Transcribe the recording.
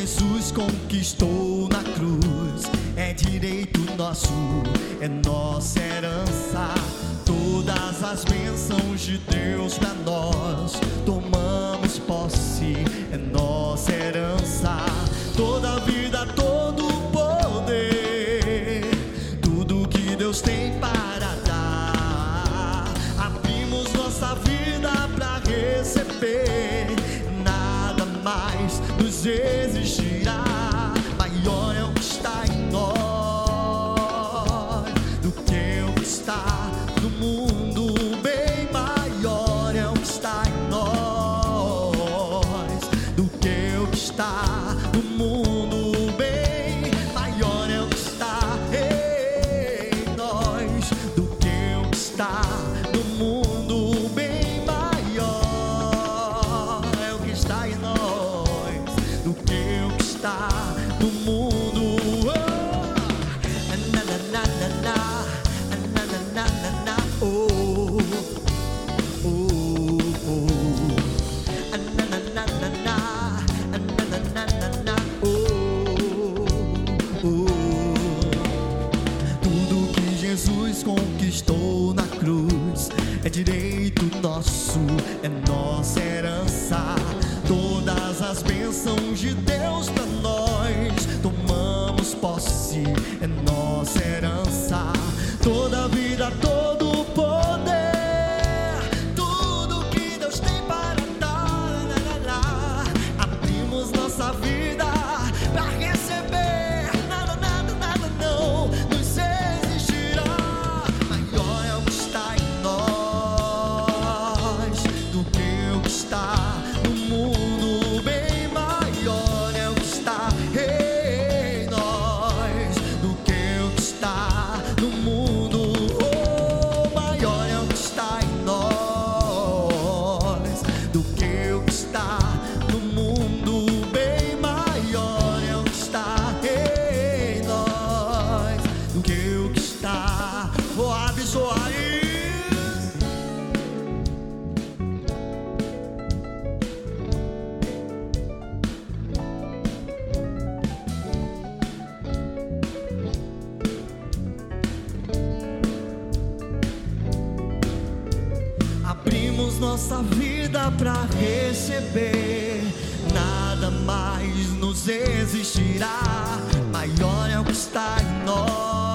Jesus conquistou na cruz é direito nosso, é nossa herança. Todas as bênçãos de Deus pra nós tomamos posse, é nossa herança. Toda a vida, todo o poder, tudo que Deus tem para dar, abrimos nossa vida pra receber. Nada mais nos existirá. Maior é o que está em nós do que o que está no mundo. Bem maior é o que está em nós do que o que está no mundo. Bem maior é o que está em nós do que o que está no mundo. Bem maior é o que está em nós do que o que está no mundo. Na, na, na, na, na, na, na, na, na, na, oh, oh, oh. Na, na, na, na, na, na, na, na, na, na, oh, oh. Tudo que Jesus conquistou na cruz é direito nosso, é nossa herança. Todas as bênçãos de Deus pra nós tomamos posse, é nossa herança. Toda a vida, todo o poder, tudo que Deus tem para dar, abrimos nossa vida pra receber. Nada, nada, nada não nos existirá. Maior é o que está em nós do que o que está no mundo. Bem maior é o que está em nós do que o que está no mundo. Oh, maior é o que está em nós do que o que está no mundo. Bem maior é o que está em nós do que o que está. Oh, abençoai. Abrimos nossa vida pra receber. Nada mais nos existirá. Maior é o que está em nós